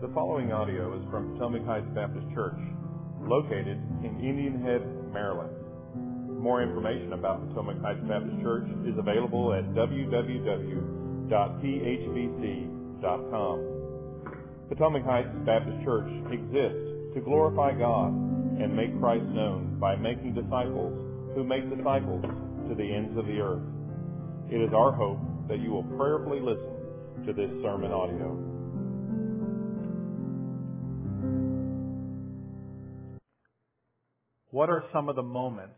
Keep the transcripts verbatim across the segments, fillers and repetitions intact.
The following audio is from Potomac Heights Baptist Church, located in Indian Head, Maryland. More information about Potomac Heights Baptist Church is available at w w w dot p h b c dot com. Potomac Heights Baptist Church exists to glorify God and make Christ known by making disciples who make disciples to the ends of the earth. It is our hope that you will prayerfully listen to this sermon audio. What are some of the moments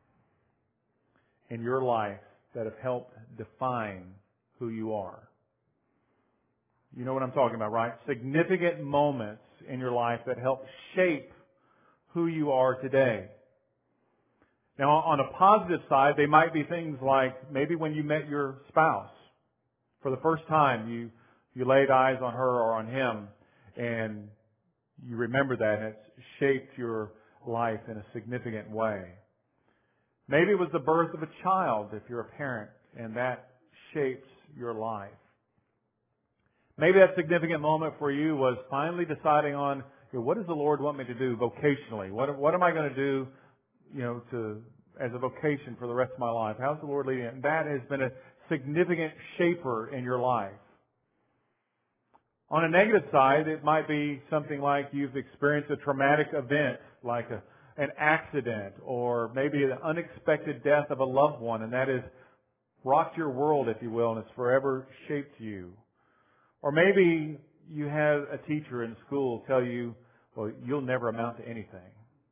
in your life that have helped define who you are? You know what I'm talking about, right? Significant moments in your life that help shape who you are today. Now, on a positive side, they might be things like maybe when you met your spouse for the first time, you, you laid eyes on her or on him, and you remember that, and it's shaped your life in a significant way. Maybe it was the birth of a child if you're a parent, and that shapes your life. Maybe that significant moment for you was finally deciding on, you know, what does the Lord want me to do vocationally? What, what am I going to do, you know, to as a vocation for the rest of my life? How's the Lord leading it? And that has been a significant shaper in your life. On a negative side, it might be something like you've experienced a traumatic event, like a, an accident, or maybe an unexpected death of a loved one, and that has rocked your world, if you will, and it's forever shaped you. Or maybe you had a teacher in school tell you, well, you'll never amount to anything.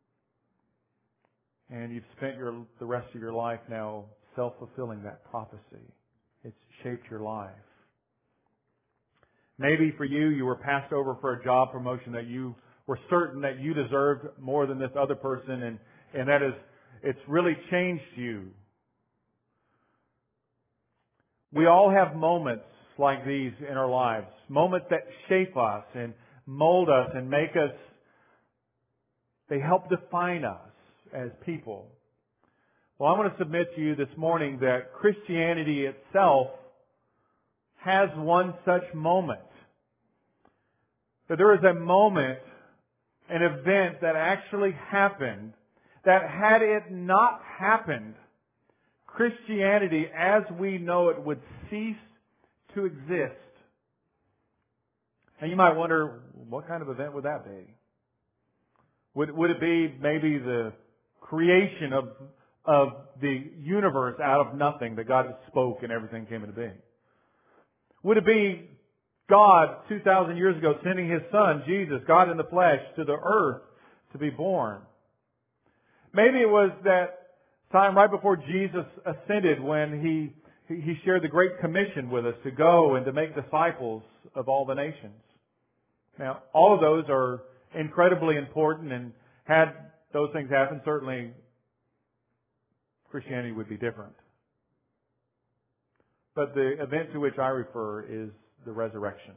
And you've spent your, the rest of your life now self-fulfilling that prophecy. It's shaped your life. Maybe for you, you were passed over for a job promotion that you were certain that you deserved more than this other person, and, and that is, it's really changed you. We all have moments like these in our lives, moments that shape us and mold us and make us, they help define us as people. Well, I want to submit to you this morning that Christianity itself has one such moment. That there is a moment, an event that actually happened, that had it not happened, Christianity as we know it would cease to exist. And you might wonder, what kind of event would that be? Would, would it be maybe the creation of, of the universe out of nothing, that God spoke and everything came into being? Would it be God two thousand years ago sending His Son, Jesus, God in the flesh, to the earth to be born? Maybe it was that time right before Jesus ascended when He He shared the Great Commission with us to go and to make disciples of all the nations. Now, all of those are incredibly important, and had those things happen, certainly Christianity would be different. But the event to which I refer is the resurrection.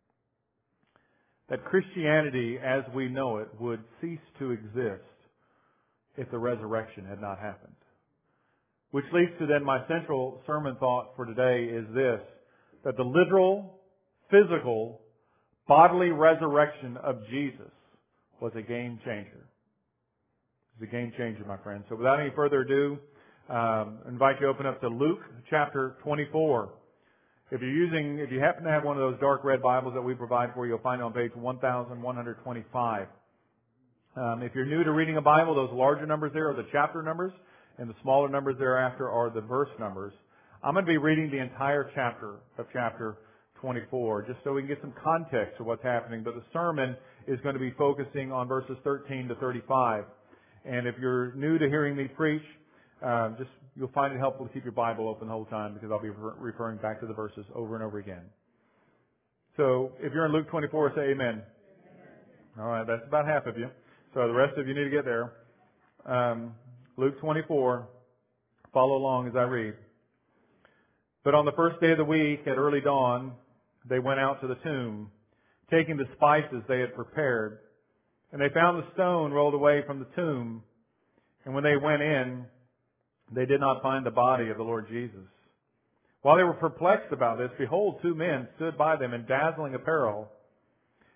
That Christianity as we know it would cease to exist if the resurrection had not happened. Which leads to then my central sermon thought for today is this, that the literal, physical, bodily resurrection of Jesus was a game changer. It was a game changer, my friends. So without any further ado, um, I invite you to open up to Luke chapter twenty-four. If you're using, if you happen to have one of those dark red Bibles that we provide for you, you'll find it on page one thousand one hundred twenty-five. Um, if you're new to reading a Bible, those larger numbers there are the chapter numbers, and the smaller numbers thereafter are the verse numbers. I'm going to be reading the entire chapter of chapter twenty-four, just so we can get some context of what's happening. But the sermon is going to be focusing on verses thirteen to thirty-five. And if you're new to hearing me preach, uh, just you'll find it helpful to keep your Bible open the whole time, because I'll be re- referring back to the verses over and over again. So if you're in Luke twenty-four, say amen. Amen. All right, that's about half of you. So the rest of you need to get there. Um, Luke twenty-four, follow along as I read. But on the first day of the week, at early dawn, they went out to the tomb, taking the spices they had prepared. And they found the stone rolled away from the tomb. And when they went in, they did not find the body of the Lord Jesus. While they were perplexed about this, behold, two men stood by them in dazzling apparel.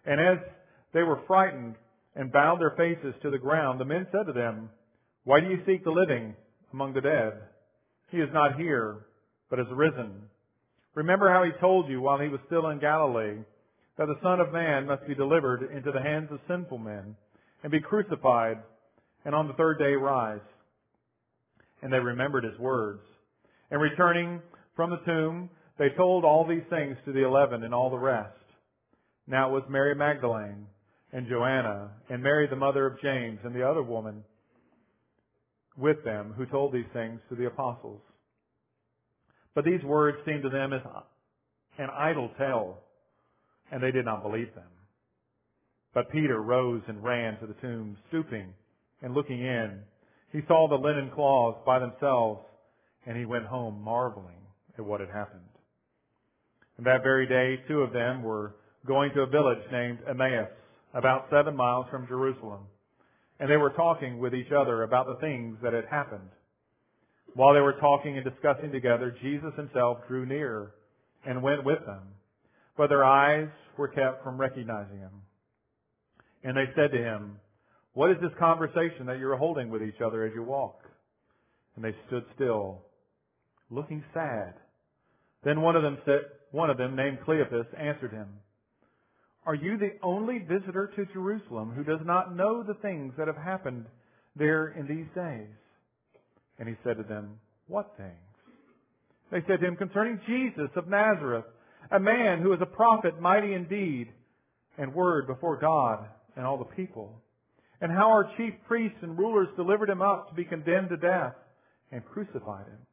And as they were frightened and bowed their faces to the ground, the men said to them, "Why do you seek the living among the dead? He is not here, but is risen. Remember how he told you while he was still in Galilee, that the Son of Man must be delivered into the hands of sinful men, and be crucified, and on the third day rise." And they remembered his words. And returning from the tomb, they told all these things to the eleven and all the rest. Now it was Mary Magdalene, and Joanna, and Mary the mother of James, and the other woman with them, who told these things to the apostles. But these words seemed to them as an idle tale, and they did not believe them. But Peter rose and ran to the tomb, stooping and looking in. He saw the linen cloths by themselves, and he went home marveling at what had happened. And that very day, two of them were going to a village named Emmaus, about seven miles from Jerusalem. And they were talking with each other about the things that had happened. While they were talking and discussing together, Jesus himself drew near and went with them. But their eyes were kept from recognizing him. And they said to him, "What is this conversation that you are holding with each other as you walk?" And they stood still, looking sad. Then one of them said, one of them, named Cleopas, answered him, "Are you the only visitor to Jerusalem who does not know the things that have happened there in these days?" And he said to them, "What things?" They said to him, "Concerning Jesus of Nazareth, a man who is a prophet, mighty in deed and word before God and all the people, and how our chief priests and rulers delivered him up to be condemned to death and crucified him.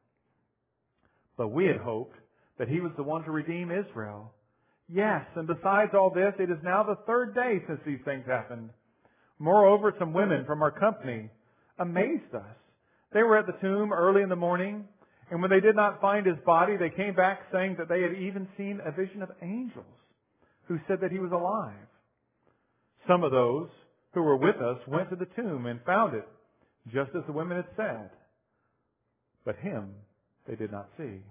But we had hoped that he was the one to redeem Israel. Yes, and besides all this, it is now the third day since these things happened. Moreover, some women from our company amazed us. They were at the tomb early in the morning, and when they did not find his body, they came back saying that they had even seen a vision of angels who said that he was alive. Some of those who were with us went to the tomb and found it, just as the women had said. But him they did not see."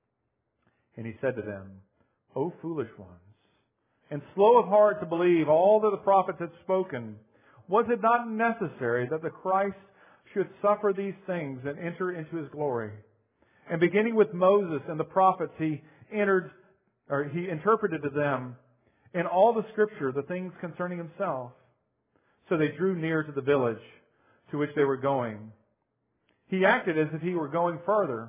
And he said to them, "O foolish ones, and slow of heart to believe all that the prophets had spoken, was it not necessary that the Christ should suffer these things and enter into his glory? And beginning with Moses and the prophets, he entered, or he interpreted to them in all the Scripture the things concerning himself." So they drew near to the village to which they were going. He acted as if he were going further,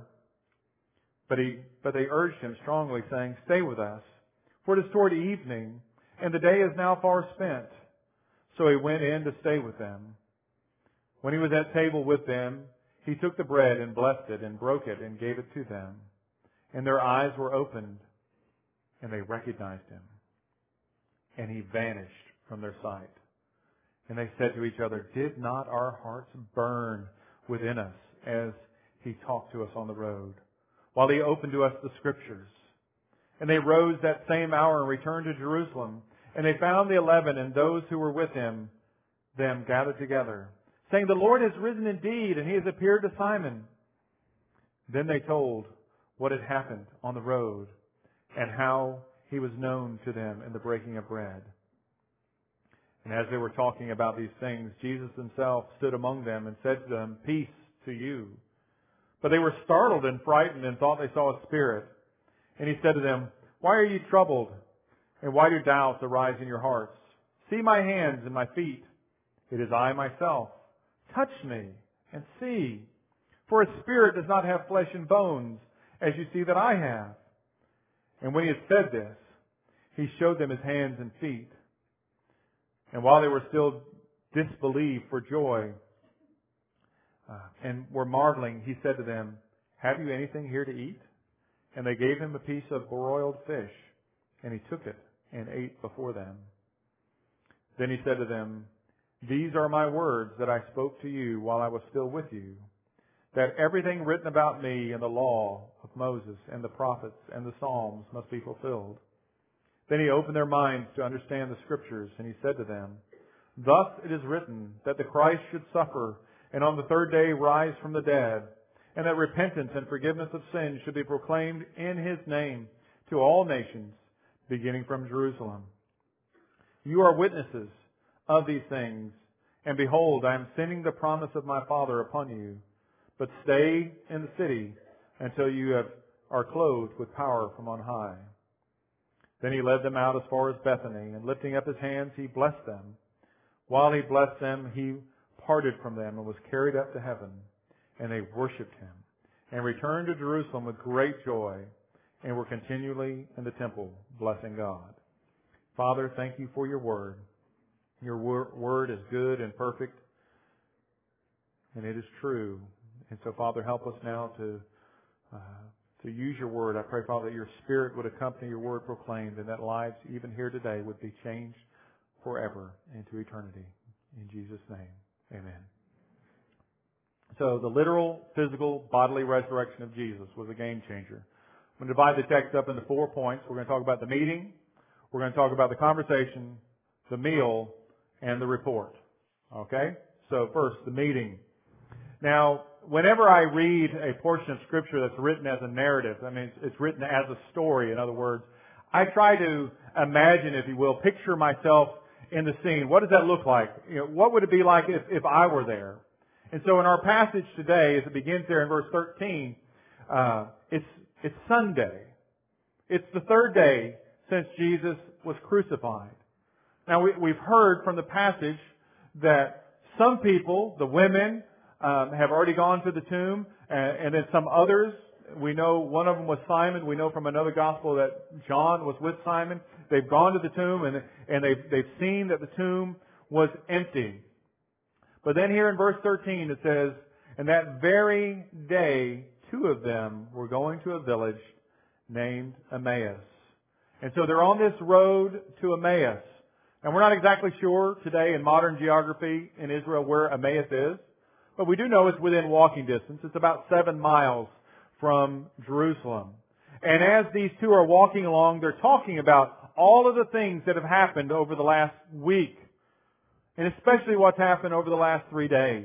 but he, but they urged him strongly, saying, "Stay with us, for it is toward evening, and the day is now far spent." So he went in to stay with them. When he was at table with them, he took the bread and blessed it and broke it and gave it to them. And their eyes were opened, and they recognized him. And he vanished from their sight. And they said to each other, "Did not our hearts burn within us as he talked to us on the road, while he opened to us the Scriptures?" And they rose that same hour and returned to Jerusalem. And they found the eleven and those who were with him, them gathered together, saying, "The Lord has risen indeed, and he has appeared to Simon." Then they told what had happened on the road, and how he was known to them in the breaking of bread. And as they were talking about these things, Jesus himself stood among them and said to them, "Peace to you." But they were startled and frightened and thought they saw a spirit. And he said to them, "Why are you troubled? And why do doubts arise in your hearts? See my hands and my feet. It is I myself. Touch me and see. For a spirit does not have flesh and bones, as you see that I have." And when he had said this, he showed them his hands and feet. And while they were still disbelieved for joy uh, and were marveling, he said to them, "Have you anything here to eat?" And they gave him a piece of broiled fish, and he took it and ate before them. Then he said to them, "These are my words that I spoke to you while I was still with you, that everything written about me in the law of Moses and the prophets and the Psalms must be fulfilled." Then he opened their minds to understand the Scriptures, and he said to them, "Thus it is written that the Christ should suffer, and on the third day rise from the dead, and that repentance and forgiveness of sins should be proclaimed in his name to all nations, beginning from Jerusalem." You are witnesses of these things. And behold, I am sending the promise of my Father upon you. But stay in the city until you have, are clothed with power from on high. Then he led them out as far as Bethany, and lifting up his hands, he blessed them. While he blessed them, he parted from them and was carried up to heaven. And they worshipped him, and returned to Jerusalem with great joy, and were continually in the temple, blessing God. Father, thank you for your word. Your word is good and perfect, and it is true. And so, Father, help us now to uh, to use your word. I pray, Father, that your Spirit would accompany your word proclaimed, and that lives, even here today, would be changed forever into eternity. In Jesus' name, amen. So the literal, physical, bodily resurrection of Jesus was a game changer. I'm going to divide the text up into four points. We're going to talk about the meeting, we're going to talk about the conversation, the meal, and the report. Okay? So first, the meeting. Now, whenever I read a portion of Scripture that's written as a narrative, I mean, it's written as a story, in other words, I try to imagine, if you will, picture myself in the scene. What does that look like? You know, what would it be like if, if I were there? And so in our passage today, as it begins there in verse thirteen, uh, it's, it's Sunday. It's the third day since Jesus was crucified. Now, we, we've heard from the passage that some people, the women, um, have already gone to the tomb, and, and then some others, we know one of them was Simon. We know from another gospel that John was with Simon. They've gone to the tomb, and, and they've, they've seen that the tomb was empty. But then here in verse thirteen it says, and that very day, two of them were going to a village named Emmaus. And so they're on this road to Emmaus. And we're not exactly sure today in modern geography in Israel where Emmaus is, but we do know it's within walking distance. It's about seven miles from Jerusalem. And as these two are walking along, they're talking about all of the things that have happened over the last week, and especially what's happened over the last three days.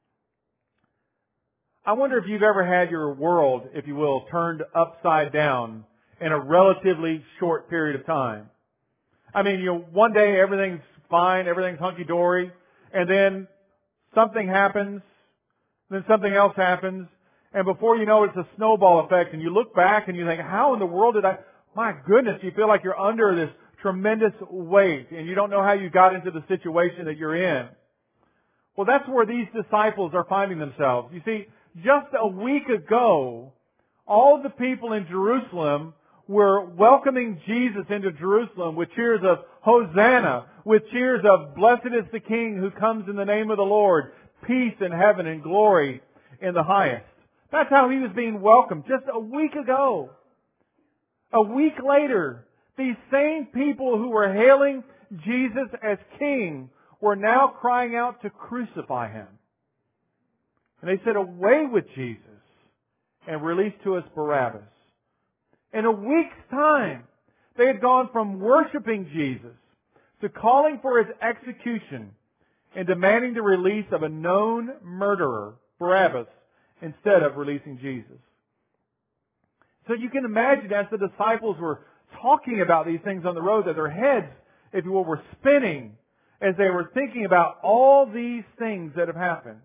I wonder if you've ever had your world, if you will, turned upside down in a relatively short period of time. I mean, you know, one day everything's fine, everything's hunky-dory, and then something happens, then something else happens, and before you know it, it's a snowball effect, and you look back and you think, how in the world did I, my goodness, you feel like you're under this tremendous weight, and you don't know how you got into the situation that you're in. Well, that's where these disciples are finding themselves. You see, just a week ago, all the people in Jerusalem were welcoming Jesus into Jerusalem with cheers of Hosanna, with cheers of blessed is the King who comes in the name of the Lord, peace in heaven and glory in the highest. That's how he was being welcomed just a week ago. A week later, these same people who were hailing Jesus as King were now crying out to crucify him. And they said, away with Jesus and release to us Barabbas. In a week's time, they had gone from worshiping Jesus to calling for his execution and demanding the release of a known murderer, Barabbas, instead of releasing Jesus. So you can imagine as the disciples were talking about these things on the road that their heads, if you will, were spinning as they were thinking about all these things that have happened.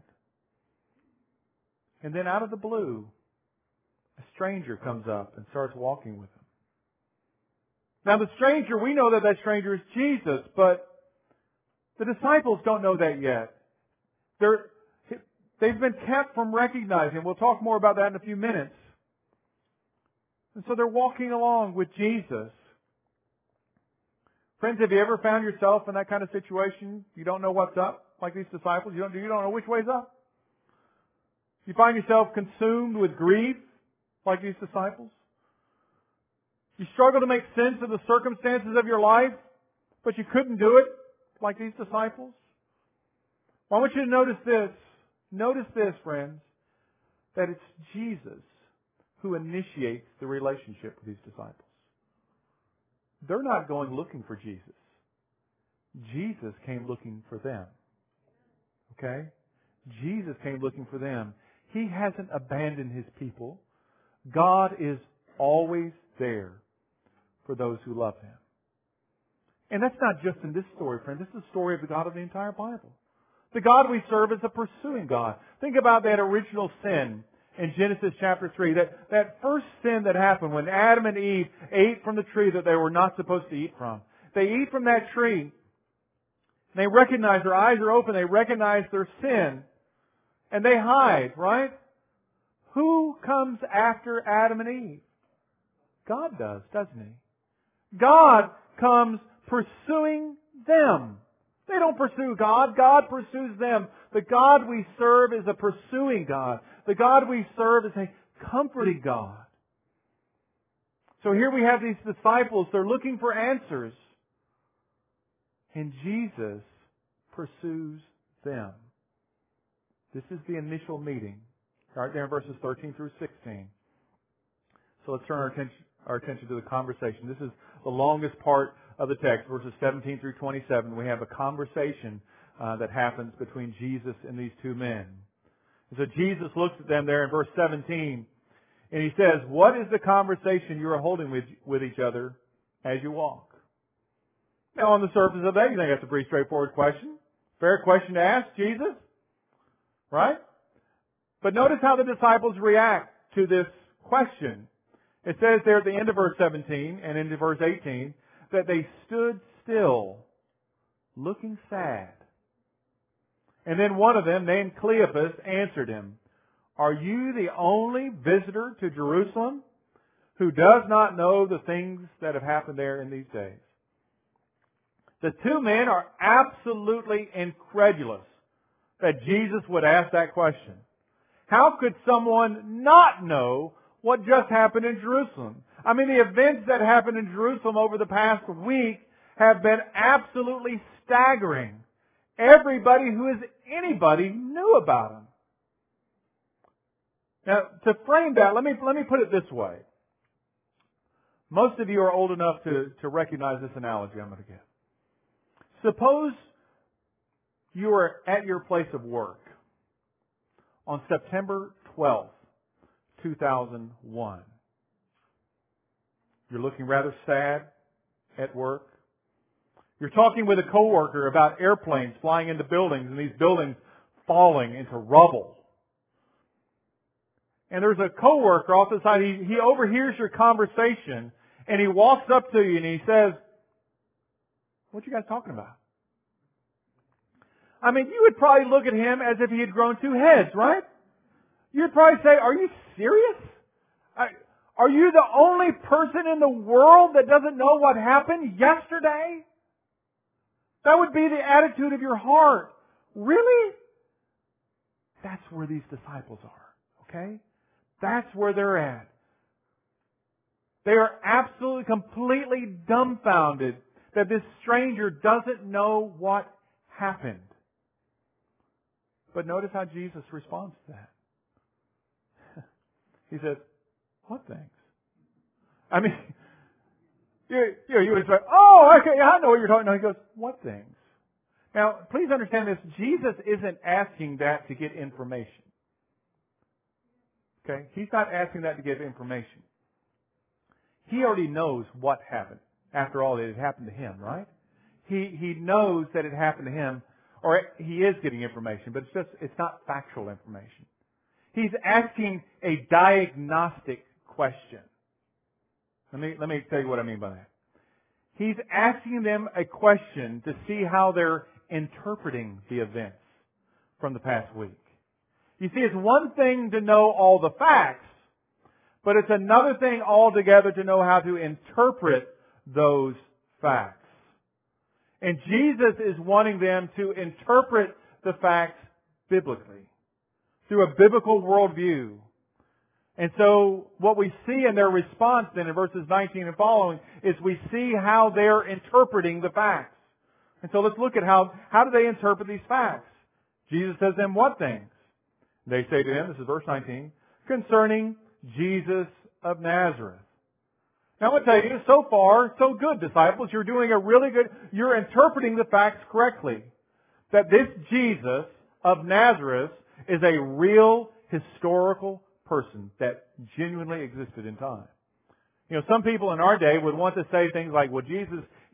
And then out of the blue, a stranger comes up and starts walking with them. Now the stranger, we know that that stranger is Jesus, but the disciples don't know that yet. They're, they've been kept from recognizing. We'll talk more about that in a few minutes. And so they're walking along with Jesus. Friends, have you ever found yourself in that kind of situation? You don't know what's up, like these disciples. You don't, you don't know which way's up. You find yourself consumed with grief, like these disciples. You struggle to make sense of the circumstances of your life, but you couldn't do it, like these disciples. Well, I want you to notice this. Notice this, friends, that it's Jesus who initiates the relationship with these disciples. They're not going looking for Jesus. Jesus came looking for them. Okay? Jesus came looking for them. He hasn't abandoned His people. God is always there for those who love Him. And that's not just in this story, friend. This is the story of the God of the entire Bible. The God we serve is a pursuing God. Think about that original sin in Genesis chapter three. That, that first sin that happened when Adam and Eve ate from the tree that they were not supposed to eat from. They eat from that tree. And they recognize, their eyes are open, they recognize their sin. And they hide, right? Who comes after Adam and Eve? God does, doesn't He? God comes pursuing them. They don't pursue God. God pursues them. The God we serve is a pursuing God. The God we serve is a comforting God. So here we have these disciples. They're looking for answers. And Jesus pursues them. This is the initial meeting. Right there in verses thirteen through sixteen. So let's turn our attention, our attention to the conversation. This is the longest part of the text, verses seventeen through twenty-seven. We have a conversation uh, that happens between Jesus and these two men. And so Jesus looks at them there in verse seventeen, and He says, "What is the conversation you are holding with, with each other as you walk?" Now, on the surface of that, you think that's a pretty straightforward question. Fair question to ask, Jesus. Right? But notice how the disciples react to this question. It says there at the end of verse seventeen and into verse eighteen that they stood still, looking sad. And then one of them, named Cleopas, answered him, "Are you the only visitor to Jerusalem who does not know the things that have happened there in these days?" The two men are absolutely incredulous that Jesus would ask that question. How could someone not know what just happened in Jerusalem? I mean, the events that happened in Jerusalem over the past week have been absolutely staggering. Everybody who is anybody knew about them. Now, to frame that, let me, let me put it this way. Most of you are old enough to, to recognize this analogy I'm going to give. Suppose you are at your place of work on September twelfth, two thousand one. You're looking rather sad at work. You're talking with a coworker about airplanes flying into buildings and these buildings falling into rubble. And there's a coworker off the side. He, he overhears your conversation and he walks up to you and he says, "What you guys talking about?" I mean, you would probably look at him as if he had grown two heads, right? You'd probably say, "Are you serious? Are you the only person in the world that doesn't know what happened yesterday?" That would be the attitude of your heart. Really? That's where these disciples are, okay? That's where they're at. They are absolutely, completely dumbfounded that this stranger doesn't know what happened. But notice how Jesus responds to that. He says, "What things?" I mean, you, you, you would say, "Oh, okay, I know what you're talking about." No, he goes, "What things?" Now, please understand this. Jesus isn't asking that to get information. Okay? He's not asking that to get information. He already knows what happened. After all, it had happened to him, right? He, he knows that it happened to him, or he is getting information, but it's just, it's not factual information. He's asking a diagnostic question. Let me, let me tell you what I mean by that. He's asking them a question to see how they're interpreting the events from the past week. You see, it's one thing to know all the facts, but it's another thing altogether to know how to interpret those facts. And Jesus is wanting them to interpret the facts biblically, through a biblical worldview. And so what we see in their response then in verses nineteen and following is we see how they're interpreting the facts. And so let's look at how, how do they interpret these facts? Jesus says to them, "What things?" They say to him, this is verse nineteen, "Concerning Jesus of Nazareth." Now, I'm going to tell you, so far, so good, disciples. You're doing a really good, you're interpreting the facts correctly. That this Jesus of Nazareth is a real historical person that genuinely existed in time. You know, some people in our day would want to say things like, well, Jesus,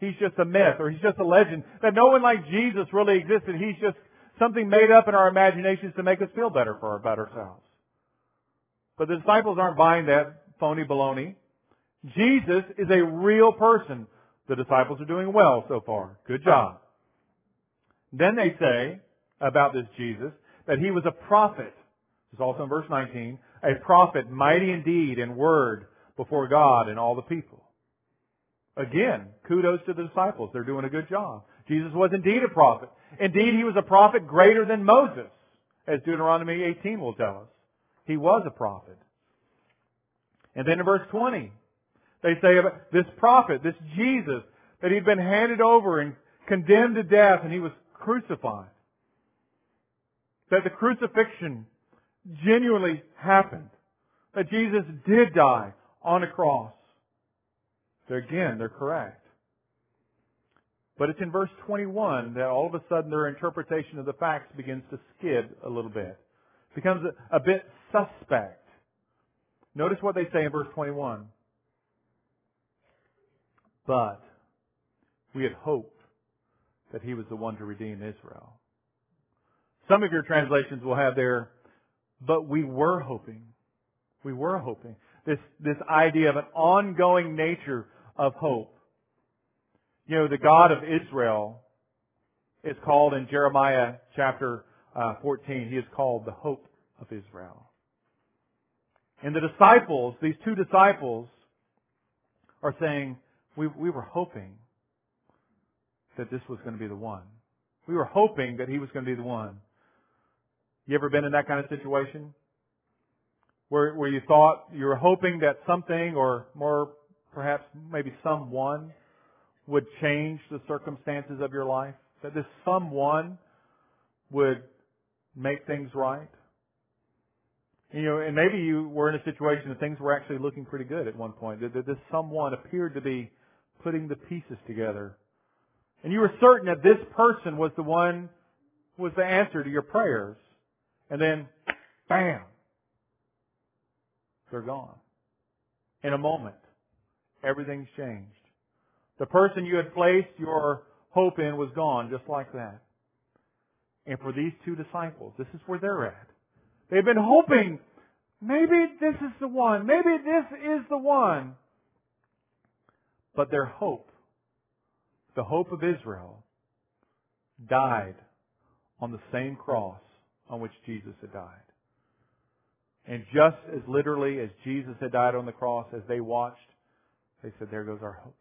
he's just a myth or he's just a legend, that no one like Jesus really existed. He's just something made up in our imaginations to make us feel better for about ourselves. But the disciples aren't buying that phony baloney. Jesus is a real person. The disciples are doing well so far. Good job. Then they say about this Jesus that he was a prophet. This is also in verse nineteen. A prophet, mighty in deed and word before God and all the people. Again, kudos to the disciples. They're doing a good job. Jesus was indeed a prophet. Indeed, he was a prophet greater than Moses, as Deuteronomy eighteen will tell us. He was a prophet. And then in verse twenty, they say about this prophet, this Jesus, that he'd been handed over and condemned to death and he was crucified. That the crucifixion genuinely happened. That Jesus did die on a cross. They're, again, they're correct. But it's in verse twenty-one that all of a sudden their interpretation of the facts begins to skid a little bit. It becomes a, a bit suspect. Notice what they say in verse twenty-one. But we had hoped that he was the one to redeem Israel. Some of your translations will have there, but we were hoping. We were hoping. This, this idea of an ongoing nature of hope. You know, the God of Israel is called in Jeremiah chapter uh, fourteen, he is called the hope of Israel. And the disciples, these two disciples, are saying, we, we were hoping that this was going to be the one. We were hoping that he was going to be the one. You ever been in that kind of situation? Where, where you thought, you were hoping that something, or more perhaps maybe someone, would change the circumstances of your life? That this someone would make things right? You know, and maybe you were in a situation that things were actually looking pretty good at one point. That this someone appeared to be putting the pieces together. And you were certain that this person was the one, was the answer to your prayers. And then, bam, they're gone. In a moment, everything's changed. The person you had placed your hope in was gone, just like that. And for these two disciples, this is where they're at. They've been hoping, maybe this is the one, maybe this is the one. But their hope, the hope of Israel, died on the same cross on which Jesus had died. And just as literally as Jesus had died on the cross, as they watched, they said, there goes our hope.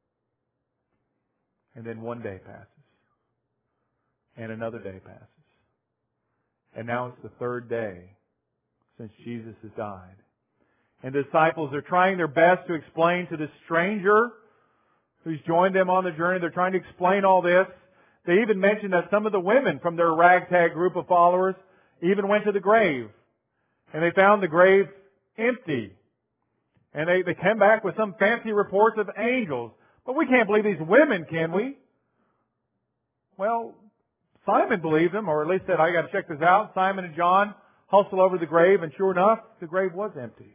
And then one day passes. And another day passes. And now it's the third day since Jesus has died. And the disciples are trying their best to explain to this stranger who's joined them on the journey. They're trying to explain all this. They even mentioned that some of the women from their ragtag group of followers even went to the grave. And they found the grave empty. And they, they came back with some fancy reports of angels. But we can't believe these women, can we? Well, Simon believed them, or at least said, I got to check this out. Simon and John hustle over the grave, and sure enough, the grave was empty.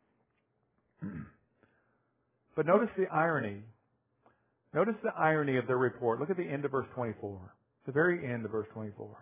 But notice the irony. Notice the irony of their report. Look at the end of verse twenty-four. The very end of verse twenty-four.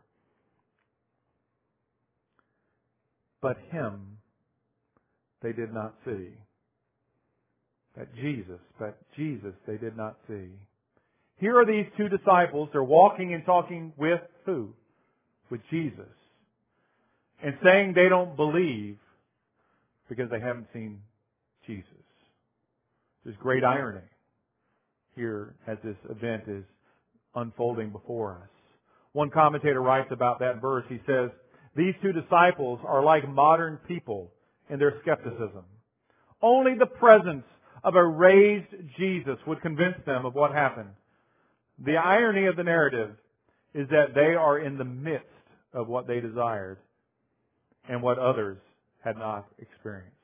But him they did not see. That Jesus, but Jesus they did not see. Here are these two disciples. They're walking and talking with who? With Jesus. And saying they don't believe because they haven't seen Jesus. There's great irony here as this event is unfolding before us. One commentator writes about that verse. He says, these two disciples are like modern people in their skepticism. Only the presence of a raised Jesus would convince them of what happened. The irony of the narrative is that they are in the midst of what they desired and what others had not experienced.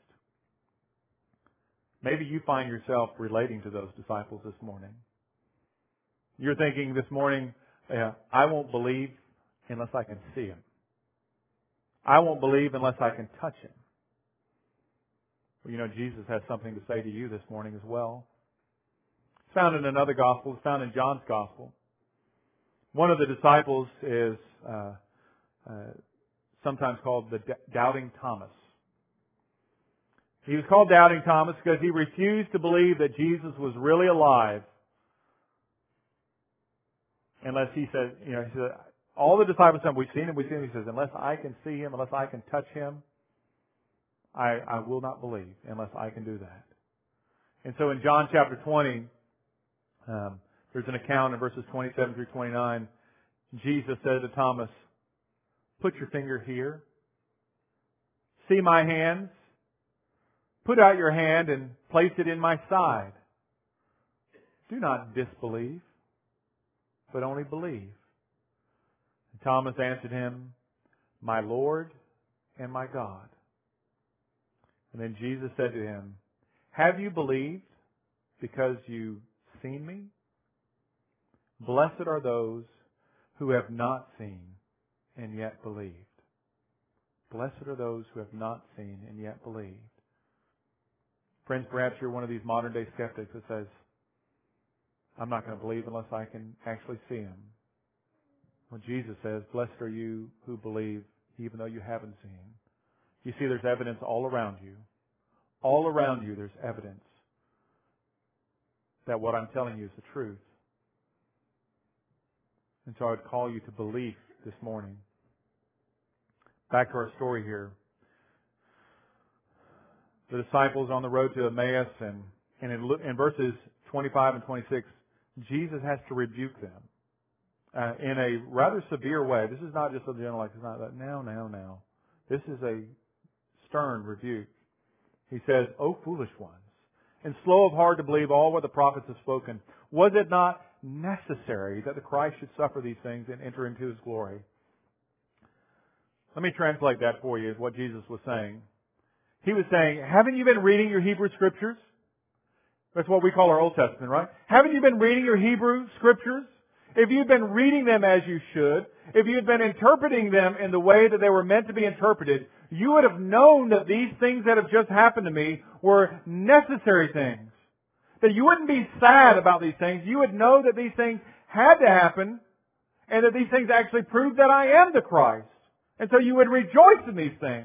Maybe you find yourself relating to those disciples this morning. You're thinking this morning, yeah, I won't believe unless I can see Him. I won't believe unless I can touch Him. Well, you know, Jesus has something to say to you this morning as well. It's found in another gospel. It's found in John's gospel. One of the disciples is uh, uh, sometimes called the Doubting Thomas. He was called Doubting Thomas because he refused to believe that Jesus was really alive unless he said, you know, he said, all the disciples said, we've seen him, we've seen him. He says, unless I can see him, unless I can touch him, I, I will not believe unless I can do that. And so in John chapter twenty, um, there's an account in verses twenty-seven through twenty-nine. Jesus said to Thomas, put your finger here. See my hands. Put out your hand and place it in my side. Do not disbelieve, but only believe. And Thomas answered him, my Lord and my God. And then Jesus said to him, have you believed because you've seen me? Blessed are those who have not seen and yet believed. Blessed are those who have not seen and yet believed. Friends, perhaps you're one of these modern day skeptics that says, I'm not going to believe unless I can actually see Him. Well, Jesus says, blessed are you who believe even though you haven't seen. You see, there's evidence all around you. All around you there's evidence that what I'm telling you is the truth. And so I would call you to belief this morning. Back to our story here. The disciples on the road to Emmaus, and, and in, in verses twenty-five and twenty-six, Jesus has to rebuke them uh, in a rather severe way. This is not just a general, like, it's not like, now, now, now. This is a stern rebuke. He says, O foolish ones, and slow of heart to believe all what the prophets have spoken. Was it not necessary that the Christ should suffer these things and enter into His glory? Let me translate that for you, what Jesus was saying. He was saying, haven't you been reading your Hebrew Scriptures? That's what we call our Old Testament, right? Haven't you been reading your Hebrew Scriptures? If you'd been reading them as you should, if you'd been interpreting them in the way that they were meant to be interpreted, you would have known that these things that have just happened to me were necessary things. That you wouldn't be sad about these things. You would know that these things had to happen, and that these things actually prove that I am the Christ. And so you would rejoice in these things.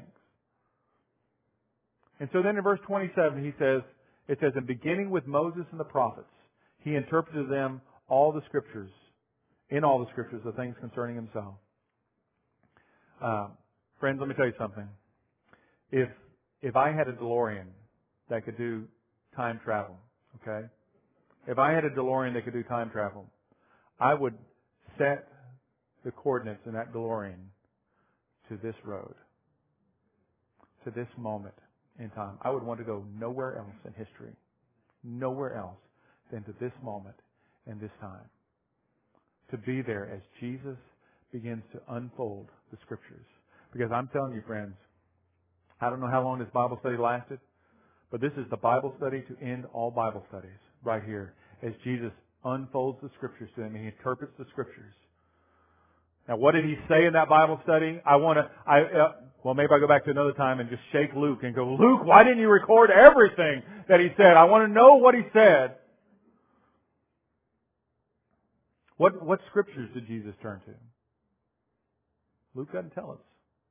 And so then in verse twenty-seven he says, it says, in beginning with Moses and the prophets, he interpreted them all the Scriptures, in all the Scriptures, the things concerning Himself. Uh, friends, let me tell you something. If if I had a DeLorean that could do time travel, okay? If I had a DeLorean that could do time travel, I would set the coordinates in that DeLorean to this road, to this moment in time. I would want to go nowhere else in history, nowhere else than to this moment and this time. To be there as Jesus begins to unfold the Scriptures. Because I'm telling you, friends, I don't know how long this Bible study lasted, but this is the Bible study to end all Bible studies right here. As Jesus unfolds the Scriptures to them, He interprets the Scriptures. Now, what did He say in that Bible study? I want to, I, uh, well, maybe I'll go back to another time and just shake Luke and go, Luke, why didn't you record everything that He said? I want to know what He said. What, what Scriptures did Jesus turn to? Luke doesn't tell us.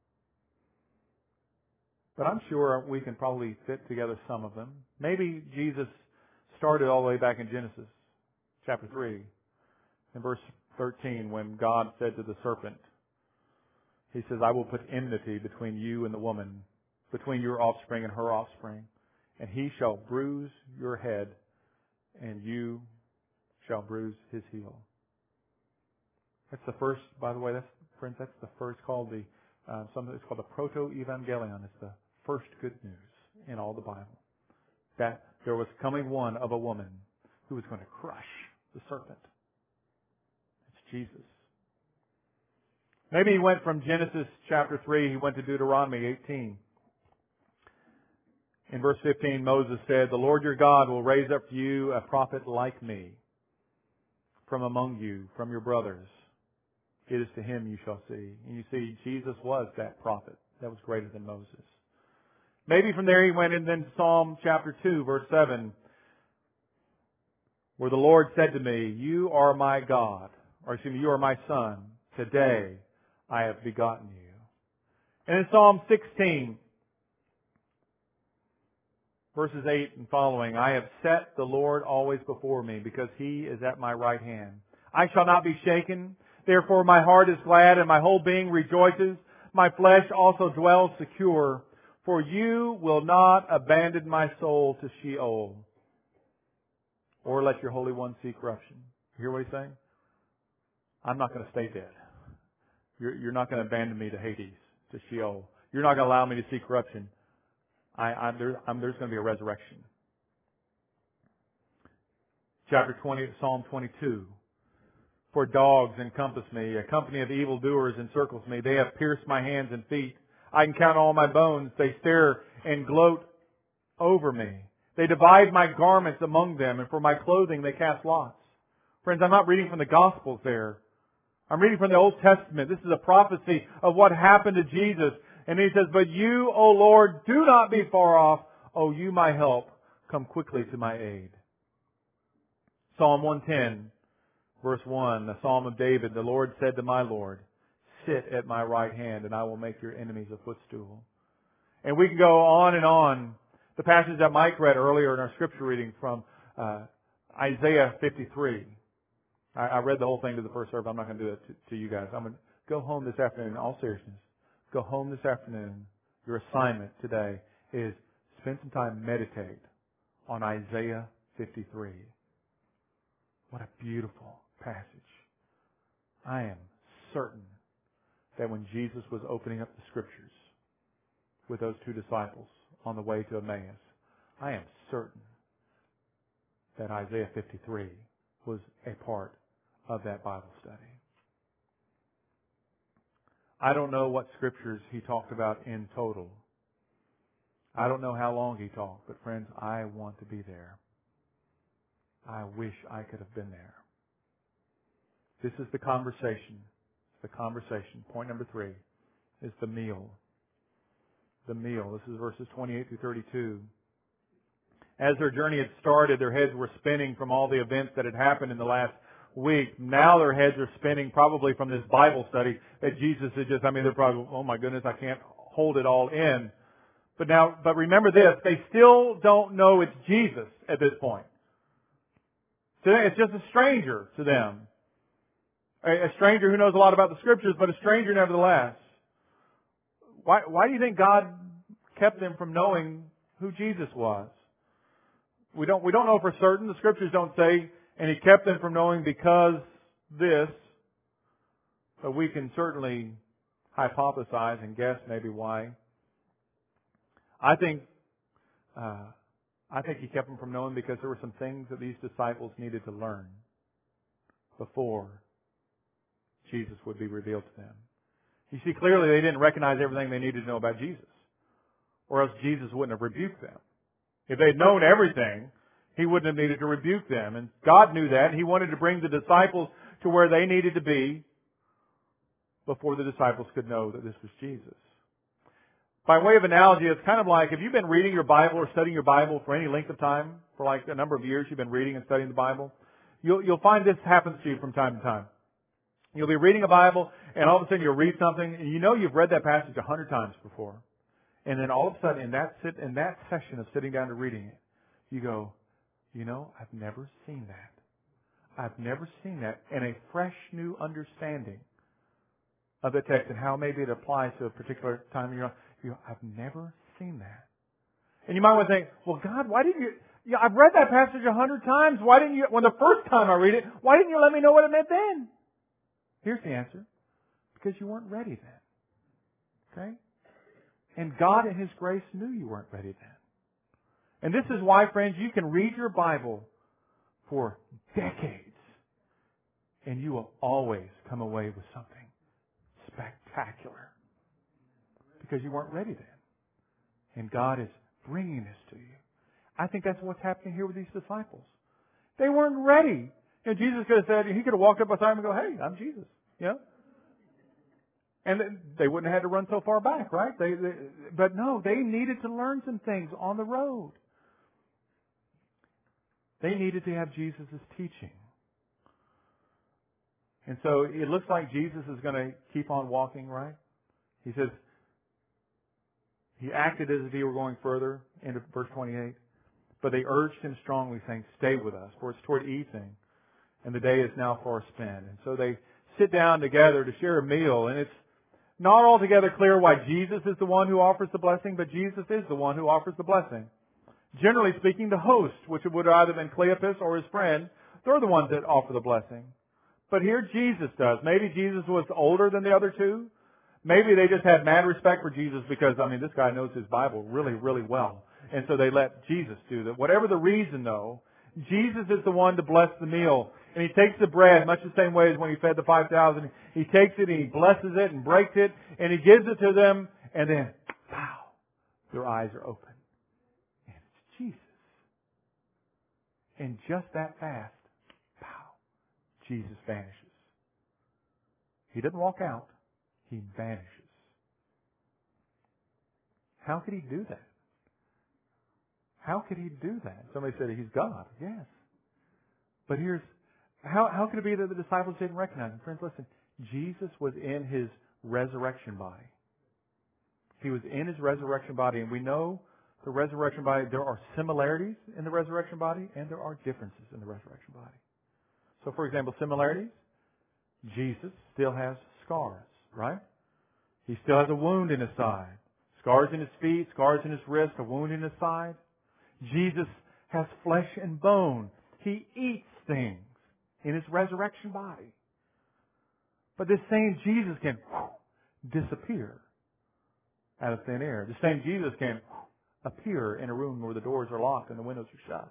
But I'm sure we can probably fit together some of them. Maybe Jesus started all the way back in Genesis chapter three, in verse thirteen, when God said to the serpent, He says, I will put enmity between you and the woman, between your offspring and her offspring, and he shall bruise your head, and you shall bruise his heel. That's the first, by the way, that's, friends, that's the first called the, uh, something that's called the Proto-Evangelion. It's the first good news in all the Bible. That there was coming one of a woman who was going to crush the serpent. It's Jesus. Maybe he went from Genesis chapter three, he went to Deuteronomy eighteen. In verse fifteen, Moses said, the Lord your God will raise up for you a prophet like me from among you, from your brothers. It is to him you shall see. And you see, Jesus was that prophet that was greater than Moses. Maybe from there he went into Psalm chapter two, verse seven, where the Lord said to me, "You are my God," or excuse me, "You are my Son. Today I have begotten you." And in Psalm sixteen, verses eight and following, "I have set the Lord always before me, because He is at my right hand. I shall not be shaken. Therefore my heart is glad, and my whole being rejoices. My flesh also dwells secure. For You will not abandon my soul to Sheol, or let Your Holy One see corruption." You hear what He's saying? I'm not going to stay dead. You're, you're not going to abandon me to Hades, to Sheol. You're not going to allow me to see corruption. I, I'm, there, I'm, there's going to be a resurrection. Chapter twenty, Psalm twenty-two. "For dogs encompass me, a company of evildoers encircles me. They have pierced my hands and feet. I can count all my bones. They stare and gloat over me. They divide my garments among them, and for my clothing they cast lots." Friends, I'm not reading from the Gospels there. I'm reading from the Old Testament. This is a prophecy of what happened to Jesus. And He says, "But You, O Lord, do not be far off. O You, my help, come quickly to my aid." Psalm one ten, verse one, the Psalm of David, "The Lord said to my Lord, sit at my right hand, and I will make your enemies a footstool." And we can go on and on. The passage that Mike read earlier in our scripture reading from uh, Isaiah fifty-three. I, I read the whole thing to the first service. I'm not going to do it to, to you guys. I'm going to go home this afternoon, in all seriousness. Go home this afternoon. Your assignment today is spend some time, meditate on Isaiah fifty-three. What a beautiful passage. I am certain that when Jesus was opening up the Scriptures with those two disciples on the way to Emmaus, I am certain that Isaiah fifty-three was a part of that Bible study. I don't know what Scriptures he talked about in total. I don't know how long he talked, but friends, I want to be there. I wish I could have been there. This is the conversation. The conversation. Point number three is the meal. The meal. This is verses twenty-eight through thirty-two. As their journey had started, their heads were spinning from all the events that had happened in the last week. Now their heads are spinning probably from this Bible study that Jesus had just, I mean, they're probably, oh my goodness, I can't hold it all in. But now, but remember this, they still don't know it's Jesus at this point. Today, it's just a stranger to them. A, a stranger who knows a lot about the Scriptures, but a stranger nevertheless. Why, why do you think God kept them from knowing who Jesus was? We don't, we don't know for certain. The Scriptures don't say, and He kept them from knowing because this. But we can certainly hypothesize and guess maybe why. I think, uh, I think He kept them from knowing because there were some things that these disciples needed to learn before Jesus would be revealed to them. You see, clearly they didn't recognize everything they needed to know about Jesus, or else Jesus wouldn't have rebuked them. If they'd known everything, He wouldn't have needed to rebuke them. And God knew that. He wanted to bring the disciples to where they needed to be before the disciples could know that this was Jesus. By way of analogy, it's kind of like if you've been reading your Bible or studying your Bible for any length of time, for like a number of years you've been reading and studying the Bible, you'll, you'll find this happens to you from time to time. You'll be reading a Bible, and all of a sudden you'll read something, and you know you've read that passage a hundred times before. And then all of a sudden, in that sit, in that session of sitting down and reading it, you go, you know, I've never seen that. I've never seen that. And a fresh new understanding of the text and how maybe it applies to a particular time in your life. You go, I've never seen that. And you might want to think, well, God, why didn't you, yeah, I've read that passage a hundred times. Why didn't you, when the first time I read it, why didn't you let me know what it meant then? Here's the answer. Because you weren't ready then. Okay? And God in His grace knew you weren't ready then. And this is why, friends, you can read your Bible for decades and you will always come away with something spectacular. Because you weren't ready then. And God is bringing this to you. I think that's what's happening here with these disciples. They weren't ready. You know, Jesus could have said, He could have walked up beside them and go, hey, I'm Jesus. You know? And they wouldn't have had to run so far back, right? They, they, but no, they needed to learn some things on the road. They needed to have Jesus' teaching. And so it looks like Jesus is going to keep on walking, right? He says, he acted as if he were going further, into verse twenty-eight. But they urged him strongly, saying, stay with us, for it's toward evening, and the day is now far spent. And so they sit down together to share a meal, and it's not altogether clear why Jesus is the one who offers the blessing, but Jesus is the one who offers the blessing. Generally speaking, the host, which would have either been Cleopas or his friend, they're the ones that offer the blessing. But here Jesus does. Maybe Jesus was older than the other two. Maybe they just had mad respect for Jesus because, I mean, this guy knows his Bible really, really well. And so they let Jesus do that. Whatever the reason, though, Jesus is the one to bless the meal. And he takes the bread, much the same way as when he fed the five thousand. He takes it and he blesses it and breaks it and he gives it to them. And then, wow, their eyes are open. And it's Jesus. And just that fast, pow, Jesus vanishes. He doesn't walk out. He vanishes. How could he do that? How could he do that? Somebody said he's God. Yes. But here's, how, how could it be that the disciples didn't recognize him? Friends, listen. Jesus was in his resurrection body. He was in his resurrection body. And we know the resurrection body, there are similarities in the resurrection body and there are differences in the resurrection body. So, for example, similarities. Jesus still has scars, right? He still has a wound in his side. Scars in his feet, scars in his wrist, a wound in his side. Jesus has flesh and bone. He eats things in his resurrection body. But this same Jesus can whoo, disappear out of thin air. The same Jesus can whoo, appear in a room where the doors are locked and the windows are shut.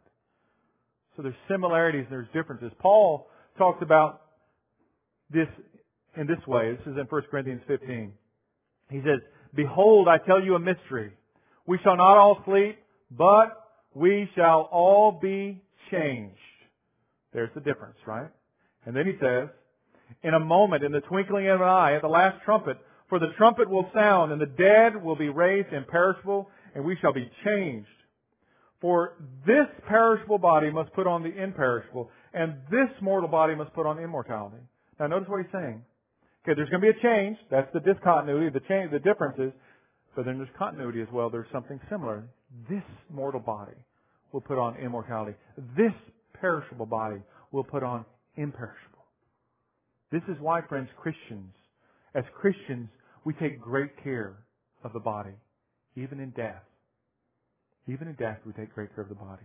So there's similarities and there's differences. Paul talks about this in this way. This is in First Corinthians fifteen. He says, behold, I tell you a mystery. We shall not all sleep, but we shall all be changed. There's the difference, right? And then he says, in a moment, in the twinkling of an eye, at the last trumpet, for the trumpet will sound, and the dead will be raised imperishable, and we shall be changed. For this perishable body must put on the imperishable, and this mortal body must put on immortality. Now notice what he's saying. Okay, there's going to be a change. That's the discontinuity, the change, the differences. But then there's continuity as well. There's something similar. This mortal body will put on immortality. This perishable body will put on imperishable. This is why, friends, Christians, as Christians, we take great care of the body, even in death. Even in death, we take great care of the body.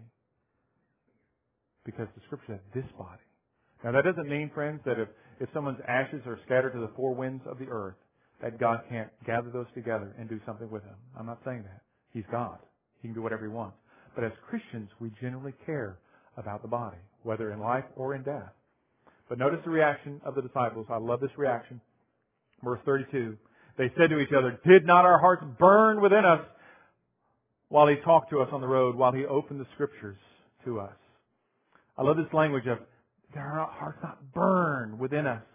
Because the Scripture says this body. Now that doesn't mean, friends, that if, if someone's ashes are scattered to the four winds of the earth, that God can't gather those together and do something with them. I'm not saying that. He's God. He can do whatever He wants. But as Christians, we generally care about the body, whether in life or in death. But notice the reaction of the disciples. I love this reaction. Verse thirty-two. They said to each other, did not our hearts burn within us while He talked to us on the road, while He opened the Scriptures to us? I love this language of, did our hearts not burn within us?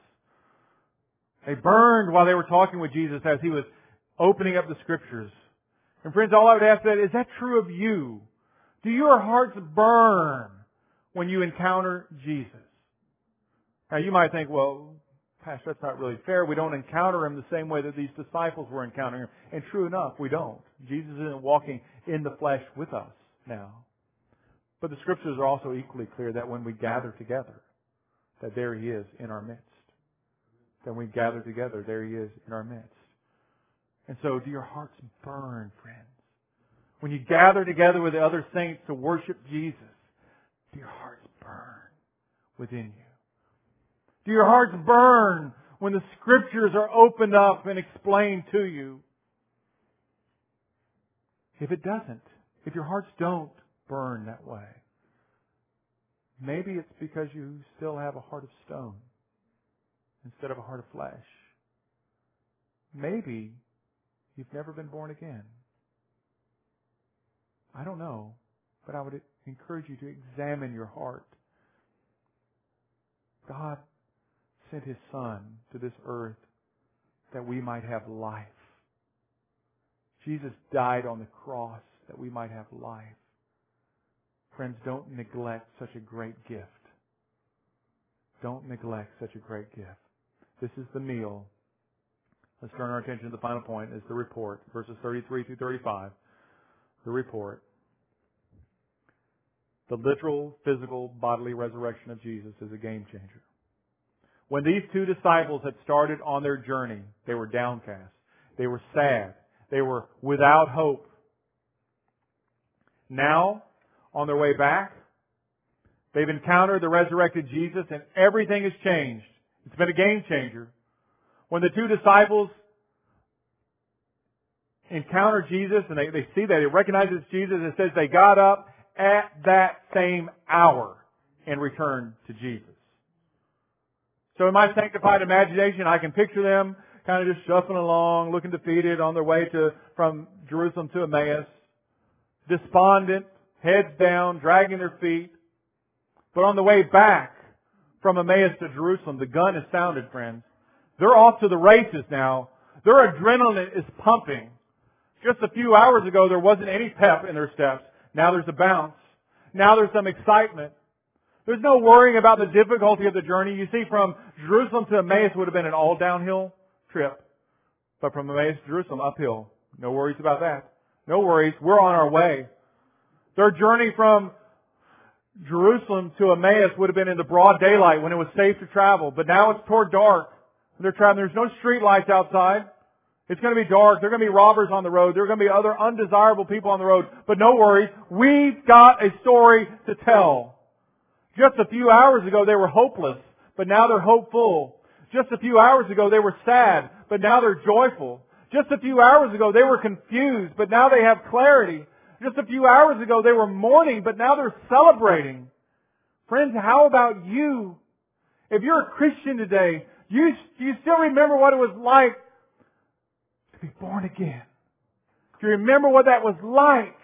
They burned while they were talking with Jesus as He was opening up the Scriptures. And friends, all I would ask that, is that true of you? Do your hearts burn when you encounter Jesus? Now you might think, well, Pastor, that's not really fair. We don't encounter Him the same way that these disciples were encountering Him. And true enough, we don't. Jesus isn't walking in the flesh with us now. But the Scriptures are also equally clear that when we gather together, that there He is in our midst. That when we gather together, there He is in our midst. And so do your hearts burn, friends? When you gather together with the other saints to worship Jesus, do your hearts burn within you? Do your hearts burn when the Scriptures are opened up and explained to you? If it doesn't, if your hearts don't burn that way, maybe it's because you still have a heart of stone instead of a heart of flesh. Maybe you've never been born again. I don't know, but I would encourage you to examine your heart. God sent His Son to this earth that we might have life. Jesus died on the cross that we might have life. Friends, don't neglect such a great gift. Don't neglect such a great gift. This is the meal. Let's turn our attention to the final point, is the report. Verses thirty-three through thirty-five. The report. The literal, physical, bodily resurrection of Jesus is a game changer. When these two disciples had started on their journey, they were downcast. They were sad. They were without hope. Now, on their way back, they've encountered the resurrected Jesus and everything has changed. It's been a game changer. When the two disciples encounter Jesus and they, they see that, they recognize it's Jesus, it says they got up at that same hour and returned to Jesus. So in my sanctified imagination, I can picture them kind of just shuffling along, looking defeated on their way to from Jerusalem to Emmaus, despondent, heads down, dragging their feet. But on the way back from Emmaus to Jerusalem, the gun is sounded, friends. They're off to the races now. Their adrenaline is pumping. Just a few hours ago, there wasn't any pep in their steps. Now there's a bounce. Now there's some excitement. There's no worrying about the difficulty of the journey. You see, from Jerusalem to Emmaus would have been an all downhill trip. But from Emmaus to Jerusalem, uphill. No worries about that. No worries. We're on our way. Their journey from Jerusalem to Emmaus would have been in the broad daylight when it was safe to travel. But now it's toward dark. They're traveling. There's no street lights outside. It's going to be dark. There are going to be robbers on the road. There are going to be other undesirable people on the road. But no worries. We've got a story to tell. Just a few hours ago they were hopeless, but now they're hopeful. Just a few hours ago they were sad, but now they're joyful. Just a few hours ago they were confused, but now they have clarity. Just a few hours ago they were mourning, but now they're celebrating. Friends, how about you? If you're a Christian today, you, do you still remember what it was like to be born again? Do you remember what that was like?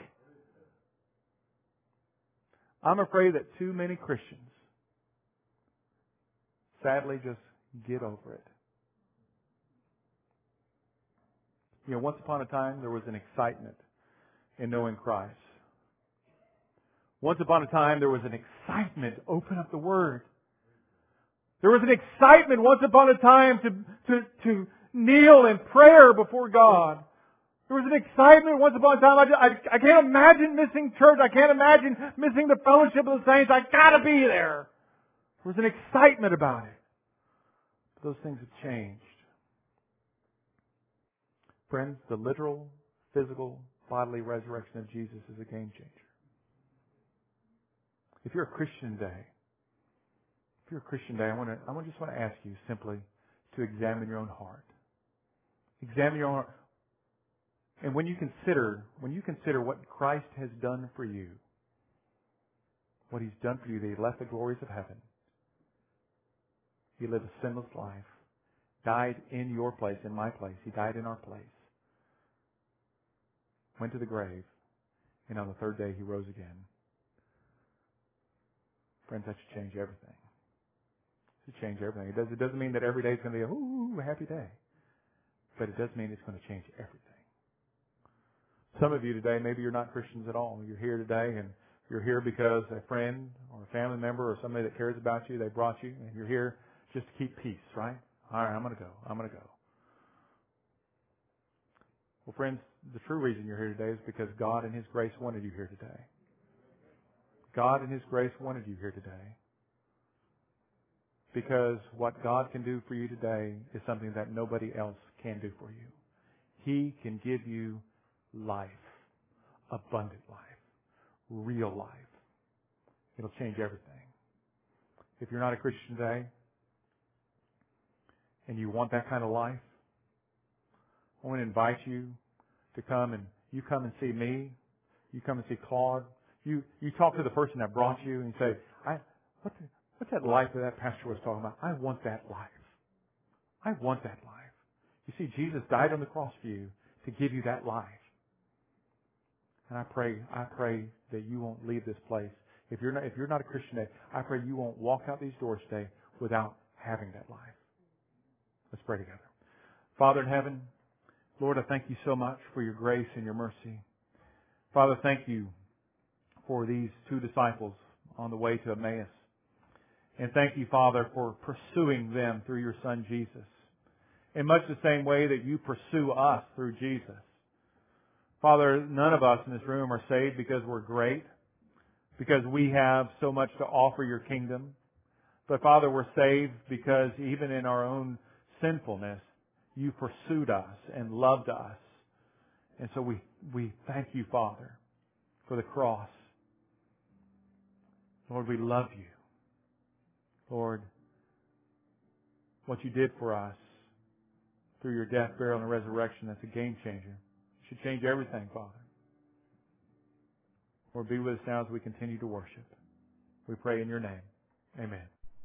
I'm afraid that too many Christians sadly just get over it. You know, once upon a time there was an excitement in knowing Christ. Once upon a time there was an excitement to open up the Word. There was an excitement once upon a time to, to, to kneel in prayer before God. There was an excitement once upon a time. I, I, I can't imagine missing church. I can't imagine missing the fellowship of the saints. I gotta be there. There was an excitement about it. But those things have changed. Friends, the literal, physical, bodily resurrection of Jesus is a game changer. If you're a Christian today, if you're a Christian today, I want to, I just want to ask you simply to examine your own heart. Examine your own heart. And when you consider, when you consider what Christ has done for you, what He's done for you, that He left the glories of heaven. He lived a sinless life, died in your place, in my place. He died in our place. Went to the grave, and on the third day He rose again. Friends, that should change everything. It should change everything. It, does, it doesn't mean that every day is going to be a, ooh, a happy day. But it does mean it's going to change everything. Some of you today, maybe you're not Christians at all. You're here today and you're here because a friend or a family member or somebody that cares about you, they brought you, and you're here just to keep peace, right? All right, I'm going to go. I'm going to go. Well, friends, the true reason you're here today is because God in His grace wanted you here today. God in His grace wanted you here today. Because what God can do for you today is something that nobody else can do for you. He can give you life, abundant life, real life. It'll change everything. If you're not a Christian today and you want that kind of life, I want to invite you to come and you come and see me. You come and see Claude. You you talk to the person that brought you and you say, I what's, what's that life that that pastor was talking about? I want that life. I want that life. You see, Jesus died on the cross for you to give you that life. And I pray, I pray that you won't leave this place. If you're not, if you're not a Christian today, I pray you won't walk out these doors today without having that life. Let's pray together. Father in heaven, Lord, I thank you so much for your grace and your mercy. Father, thank you for these two disciples on the way to Emmaus. And thank you, Father, for pursuing them through your Son, Jesus, in much the same way that you pursue us through Jesus. Father, none of us in this room are saved because we're great, because we have so much to offer your kingdom. But Father, we're saved because even in our own sinfulness, you pursued us and loved us. And so we, we thank you, Father, for the cross. Lord, we love you. Lord, what you did for us through your death, burial, and resurrection, that's a game changer. It should change everything, Father. Lord, be with us now as we continue to worship. We pray in your name. Amen.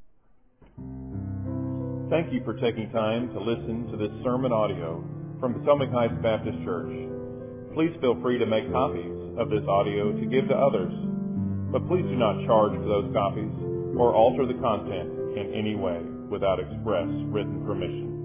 Thank you for taking time to listen to this sermon audio from Potomac Heights Baptist Church. Please feel free to make copies of this audio to give to others, but please do not charge for those copies or alter the content in any way without express written permission.